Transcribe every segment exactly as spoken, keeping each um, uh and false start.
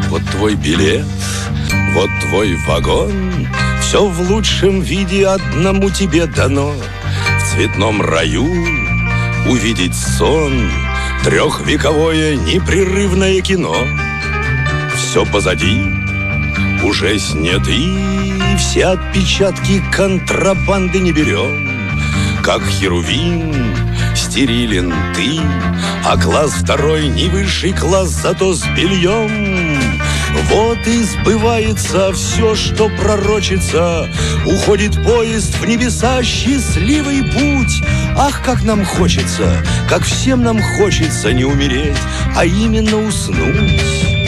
Вот твой билет, вот твой вагон. Все в лучшем виде одному тебе дано. В цветном раю увидеть сон, трехвековое непрерывное кино. Все позади, уже сняты, все отпечатки контрабанды не берем. Как херувим стерилен ты, а класс второй не высший класс, зато с бельем. Вот и сбывается все, что пророчится. Уходит поезд в небеса, счастливый путь. Ах, как нам хочется, как всем нам хочется не умереть, а именно уснуть.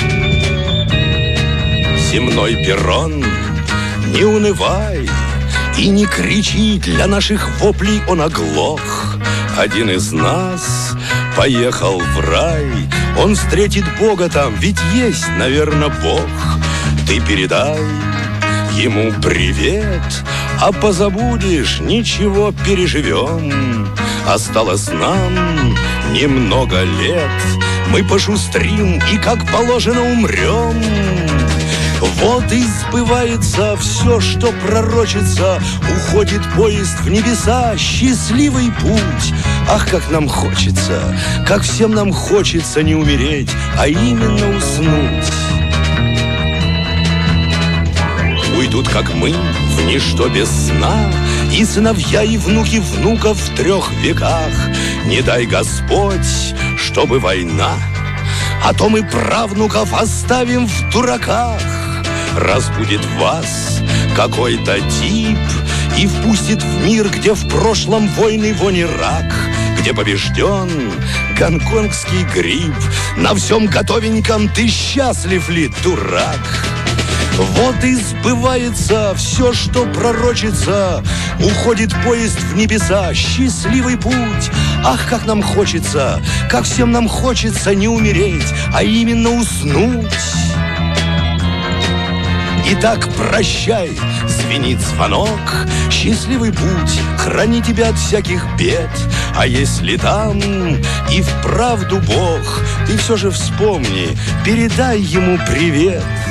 Земной перрон, не унывай и не кричи, для наших воплей он оглох. Один из нас поехал в рай, он встретит Бога там, ведь есть, наверное, Бог. Ты передай ему привет, а позабудешь, ничего, переживем. Осталось нам немного лет, мы пошустрим и, как положено, умрем. Вот и сбывается все, что пророчится. Уходит поезд в небеса, счастливый путь. Ах, как нам хочется, как всем нам хочется не умереть, а именно уснуть. Уйдут, как мы, в ничто без сна, и сыновья, и внуки внуков в трех веках. Не дай Господь, чтобы война, а то мы правнуков оставим в дураках. Разбудит вас какой-то тип и впустит в мир, где в прошлом войны вони рак, где побежден гонконгский грипп. На всем готовеньком ты счастлив ли, дурак? Вот и сбывается все, что пророчится. Уходит поезд в небеса, счастливый путь. Ах, как нам хочется, как всем нам хочется не умереть, а именно уснуть. Итак, прощай, звенит звонок, счастливый путь, храни тебя от всяких бед. А если там и вправду Бог, ты все же вспомни, передай ему привет.